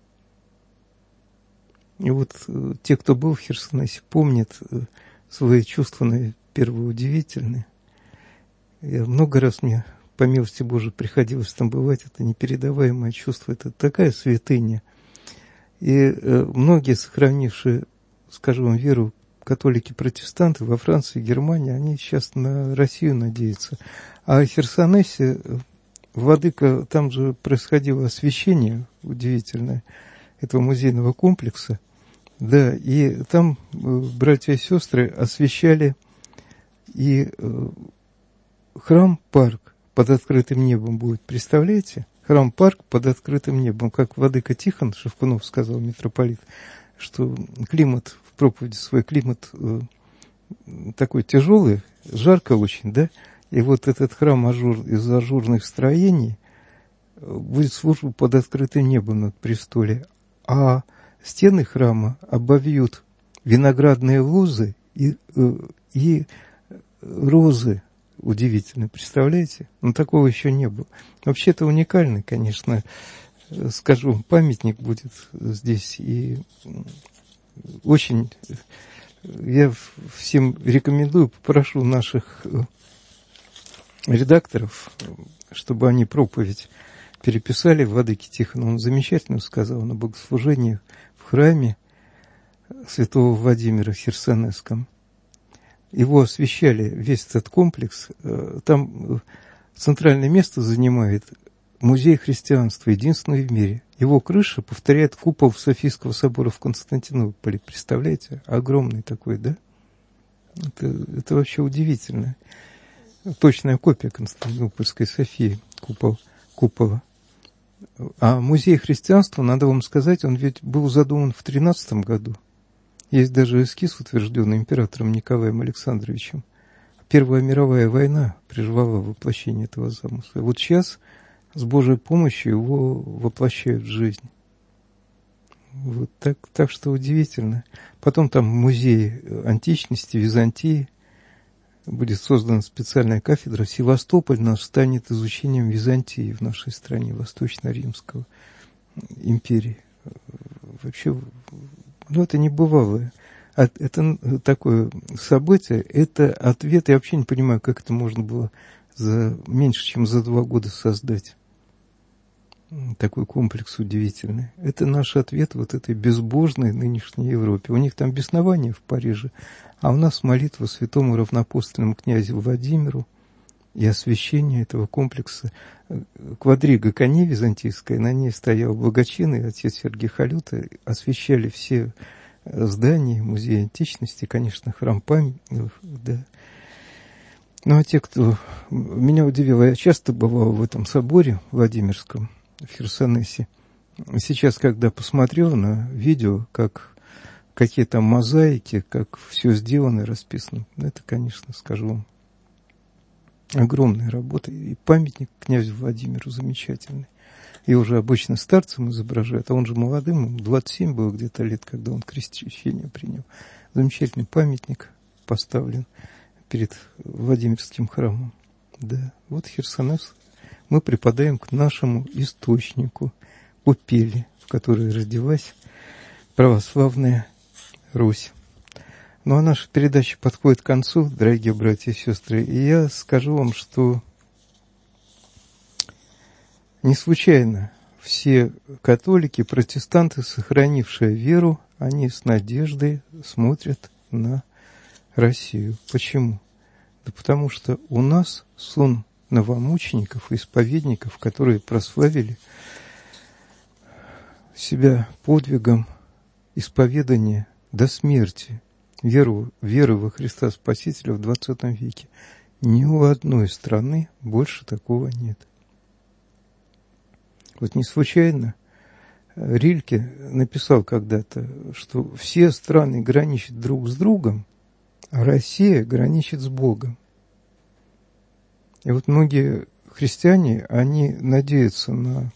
S3: И вот те, кто был в Херсонесе, помнят свои чувства, первые удивительные. Я много раз мне, по милости Божией, приходилось там бывать. Это непередаваемое чувство, это такая святыня. И многие, сохранившие, скажем, веру, католики-протестанты во Франции и Германии, они сейчас на Россию надеются. А в Херсонесе владыка, там же происходило освящение удивительное этого музейного комплекса. Да, и там братья и сестры освящали и храм-парк под открытым небом будет. Представляете? Храм-парк под открытым небом. Как владыка Тихон Шевкунов сказал, митрополит, что климат в проповеди свой, климат такой тяжелый, жарко очень, да? И вот этот храм из ажурных строений будет служба под открытым небом над престоле, а стены храма обовьют виноградные лозы и розы. Удивительно, представляете? Но такого еще не было. Вообще-то уникальный, конечно, скажу, памятник будет здесь. И очень я всем рекомендую, попрошу наших редакторов, чтобы они проповедь переписали владыке Тихону. Он замечательно сказал на богослужении в храме святого Владимира Херсонесском. Его освещали, весь этот комплекс. Там центральное место занимает музей христианства, единственный в мире. Его крыша повторяет купол Софийского собора в Константинополе. Представляете? Огромный такой, да? Это вообще удивительно. точная копия Константинопольской Софии, купола. А музей христианства, надо вам сказать, он ведь был задуман в 13 году. Есть даже эскиз, утвержденный императором Николаем Александровичем. Первая мировая война прервала воплощение этого замысла. Вот сейчас с Божьей помощью его воплощают в жизнь. Вот так что удивительно. Потом там музей античности, Византии. Будет создана специальная кафедра. Севастополь наш станет изучением Византии в нашей стране, Восточно-Римского империи. Вообще, это небывалое. Это такое событие, это ответ. Я вообще не понимаю, как это можно было за меньше, чем за 2 года создать. Такой комплекс удивительный. Это наш ответ вот этой безбожной нынешней Европе. У них там беснование в Париже, а у нас молитва святому равноапостольному князю Владимиру и освящение этого комплекса. Квадрига коней византийская, на ней стоял Благочин и отец Сергий Халюта, освящали все здания музея античности, конечно, храм памяти, да. Ну, а те, кто... Меня удивило, я часто бывал в этом соборе Владимирском, в Херсонесе. Сейчас, когда посмотрел на видео, какие там мозаики, как все сделано и расписано, это, конечно, скажу вам, огромная работа. И памятник князю Владимиру замечательный. И уже обычно старцем изображают, а он же молодым, ему 27 было где-то лет, когда он крещение принял. Замечательный памятник поставлен перед Владимирским храмом. Да, вот Херсонес. Мы припадаем к нашему источнику, купели, в которой родилась православная Русь. Ну, а наша передача подходит к концу, дорогие братья и сестры, и я скажу вам, что не случайно все католики, протестанты, сохранившие веру, они с надеждой смотрят на Россию. Почему? Да потому что у нас сон новомучеников и исповедников, которые прославили себя подвигом исповедания до смерти, веры во Христа Спасителя в 20 веке. Ни у одной страны больше такого нет. Вот не случайно Рильке написал когда-то, что все страны граничат друг с другом, а Россия граничит с Богом. И вот многие христиане, они надеются на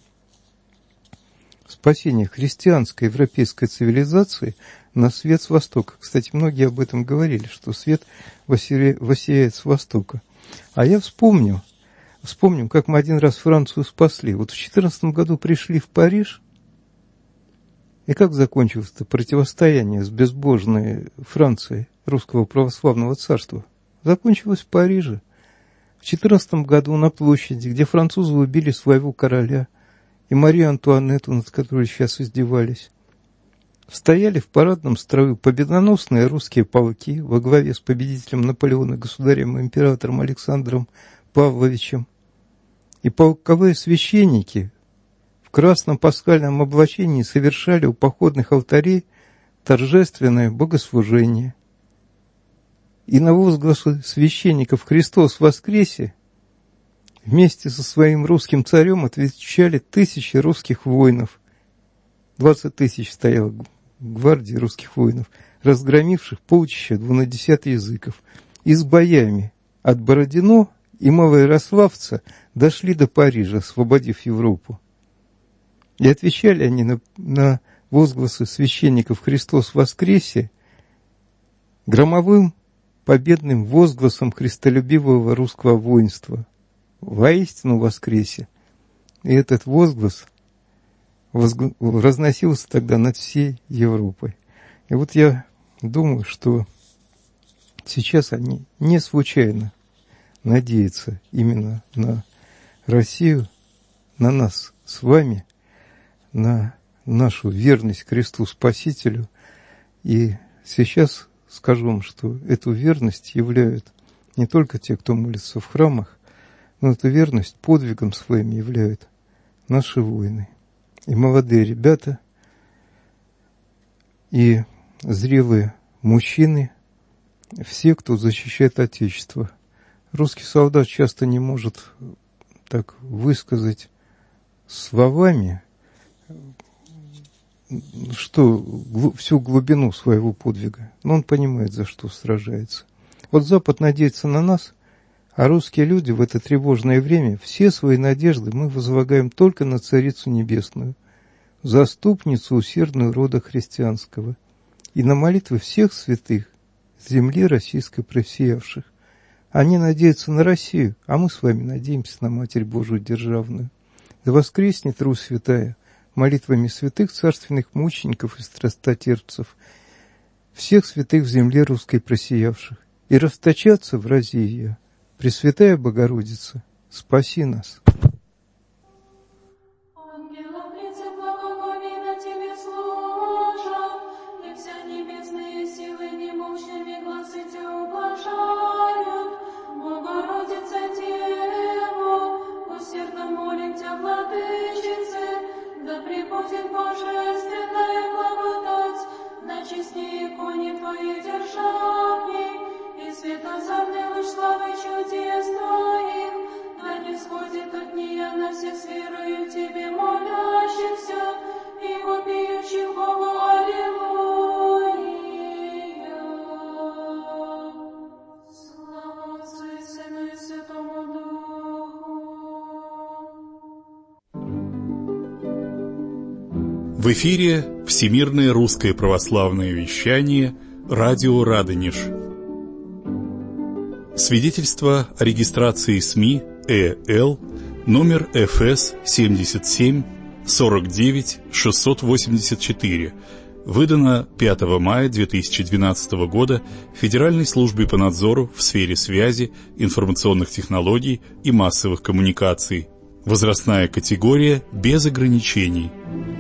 S3: спасение христианской европейской цивилизации, на свет с востока. Кстати, многие об этом говорили, что свет воссияет с востока. А я вспомним, как мы один раз Францию спасли. Вот в 2014 году пришли в Париж, и как закончилось-то противостояние с безбожной Францией, Русского православного царства? Закончилось в Париже. В 2014 году на площади, где французы убили своего короля и Марию Антуанетту, над которой сейчас издевались, стояли в парадном строю победоносные русские полки во главе с победителем Наполеона, государем и императором Александром Павловичем, и полковые священники в красном пасхальном облачении совершали у походных алтарей торжественное богослужение. И на возгласы священников «Христос воскресе» вместе со своим русским царем отвечали тысячи русских воинов. 20 тысяч стояло гвардии русских воинов, разгромивших полчища 12 языков. И с боями от Бородино и Малоярославца дошли до Парижа, освободив Европу. И отвечали они на возгласы священников «Христос воскресе» громовым победным возгласом христолюбивого русского воинства: «Воистину воскресе!» И этот возглас разносился тогда над всей Европой. И вот я думаю, что сейчас они не случайно надеются именно на Россию, на нас с вами, на нашу верность Христу Спасителю. И сейчас скажу вам, что эту верность являют не только те, кто молится в храмах, но эту верность подвигом своим являют наши воины. И молодые ребята, и зрелые мужчины, все, кто защищает Отечество Русский солдат часто не может так высказать словами, всю глубину своего подвига. Но он понимает, за что сражается. Вот Запад надеется на нас, а русские люди в это тревожное время все свои надежды мы возлагаем только на Царицу Небесную, заступницу усердную рода христианского, и на молитвы всех святых земли российской просиявших. Они надеются на Россию, а мы с вами надеемся на Матерь Божию Державную. Да воскреснет Русь святая молитвами святых царственных мучеников и страстотерпцев, всех святых в земле русской просиявших, и расточатся в рази ее. Пресвятая Богородица, спаси нас.
S5: В эфире Всемирное русское православное вещание, радио Радонеж. Свидетельство о регистрации СМИ ЭЛ, номер ФС 77 49 684, выдано 5 мая 2012 года Федеральной службой по надзору в сфере связи, информационных технологий и массовых коммуникаций. Возрастная категория без ограничений.